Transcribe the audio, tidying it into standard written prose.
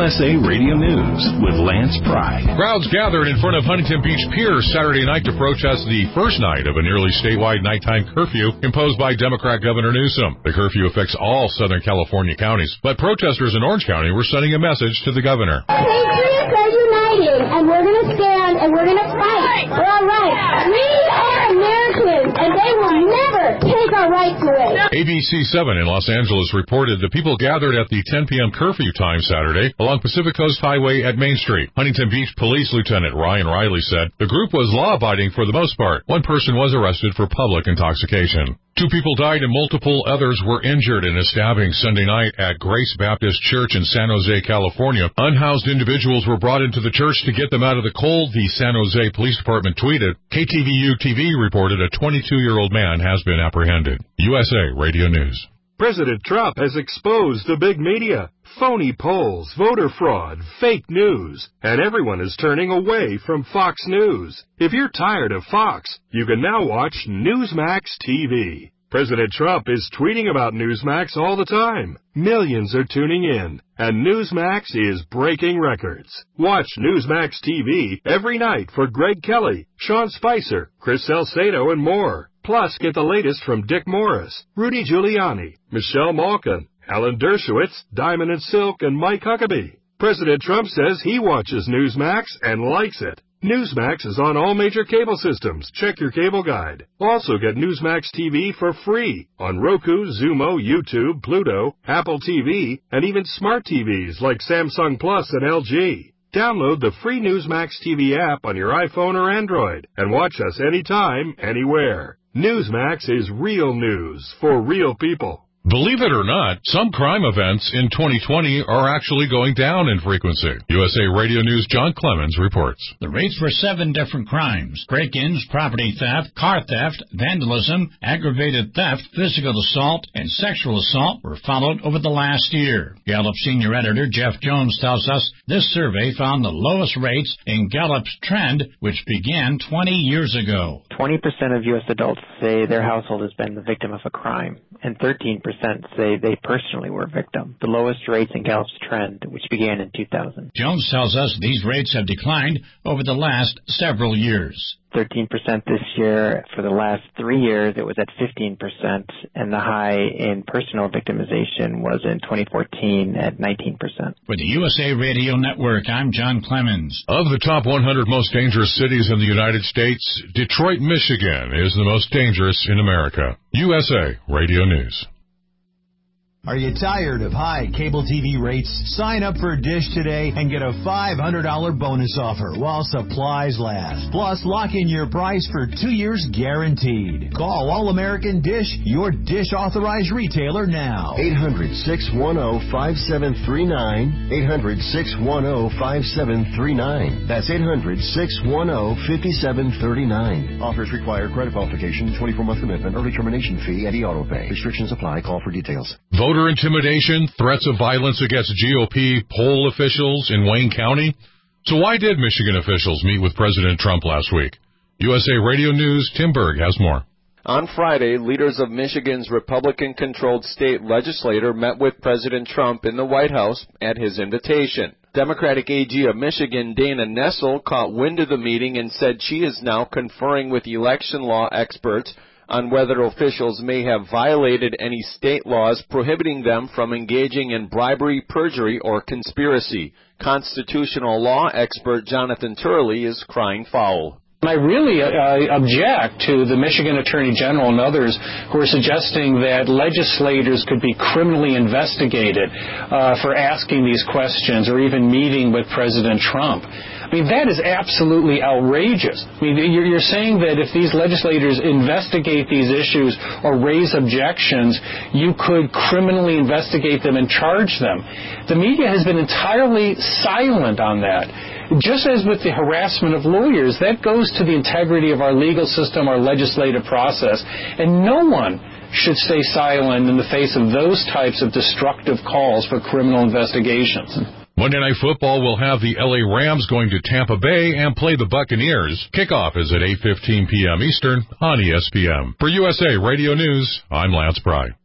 USA Radio News with Lance Pry. Crowds gathered in front of Huntington Beach Pier Saturday night to protest the first night of a nearly statewide nighttime curfew imposed by Democrat Governor Newsom. The curfew affects all Southern California counties, but protesters in Orange County were sending a message to the governor. Patriots are uniting, and we're going to stand, and we're going to fight for our rights. We are Americans, and they will never take our rights away. ABC7 in Los Angeles reported the people gathered at the 10 p.m. curfew time Saturday along Pacific Coast Highway at Main Street. Huntington Beach Police Lieutenant Ryan Riley said the group was law-abiding for the most part. One person was arrested for public intoxication. 2 people died and multiple others were injured in a stabbing Sunday night at Grace Baptist Church in San Jose, California. Unhoused individuals were brought into the church to get them out of the cold, the San Jose Police Department tweeted. KTVU-TV reported a 22-year-old man has been apprehended. USA Radio News. President Trump has exposed the big media, phony polls, voter fraud, fake news, and everyone is turning away from Fox News. If you're tired of Fox, you can now watch Newsmax TV. President Trump is tweeting about Newsmax all the time. Millions are tuning in, and Newsmax is breaking records. Watch Newsmax TV every night for Greg Kelly, Sean Spicer, Chris Salcedo, and more. Plus, get the latest from Dick Morris, Rudy Giuliani, Michelle Malkin, Alan Dershowitz, Diamond and Silk, and Mike Huckabee. President Trump says he watches Newsmax and likes it. Newsmax is on all major cable systems. Check your cable guide. Also get Newsmax TV for free on Roku, Xumo, YouTube, Pluto, Apple TV, and even smart TVs like Samsung Plus and LG. Download the free Newsmax TV app on your iPhone or Android and watch us anytime, anywhere. Newsmax is real news for real people. Believe it or not, some crime events in 2020 are actually going down in frequency. USA Radio News' John Clemens reports. The rates for 7 different crimes: break-ins, property theft, car theft, vandalism, aggravated theft, physical assault, and sexual assault were followed over the last year. Gallup senior editor Jeff Jones tells us this survey found the lowest rates in Gallup's trend, which began 20 years ago. 20% of U.S. adults say their household has been the victim of a crime, and 13% say they personally were a victim, the lowest rates in Gallup's trend, which began in 2000. Jones tells us these rates have declined over the last several years. 13% this year. For the last 3 years, it was at 15%, and the high in personal victimization was in 2014 at 19%. For the USA Radio Network, I'm John Clemens. Of the top 100 most dangerous cities in the United States, Detroit, Michigan is the most dangerous in America. USA Radio News. Are you tired of high cable TV rates? Sign up for Dish today and get a $500 bonus offer while supplies last. Plus, lock in your price for 2 years guaranteed. Call All-American Dish, your Dish authorized retailer now. 800-610-5739. 800-610-5739. That's 800-610-5739. Offers require credit qualification, 24-month commitment, early termination fee, and auto pay. Restrictions apply. Call for details. Voter intimidation, threats of violence against GOP poll officials in Wayne County. So why did Michigan officials meet with President Trump last week? USA Radio News' Tim Berg has more. On Friday, leaders of Michigan's Republican-controlled state legislature met with President Trump in the White House at his invitation. Democratic AG of Michigan, Dana Nessel, caught wind of the meeting and said she is now conferring with election law experts on whether officials may have violated any state laws prohibiting them from engaging in bribery, perjury, or conspiracy. Constitutional law expert Jonathan Turley is crying foul. I really object to the Michigan Attorney General and others who are suggesting that legislators could be criminally investigated for asking these questions or even meeting with President Trump. I mean, that is absolutely outrageous. I mean, you're saying that if these legislators investigate these issues or raise objections, you could criminally investigate them and charge them. The media has been entirely silent on that. Just as with the harassment of lawyers, that goes to the integrity of our legal system, our legislative process, and no one should stay silent in the face of those types of destructive calls for criminal investigations. Monday Night Football will have the LA Rams going to Tampa Bay and play the Buccaneers. Kickoff is at 8:15 p.m. Eastern on ESPN. For USA Radio News, I'm Lance Pry.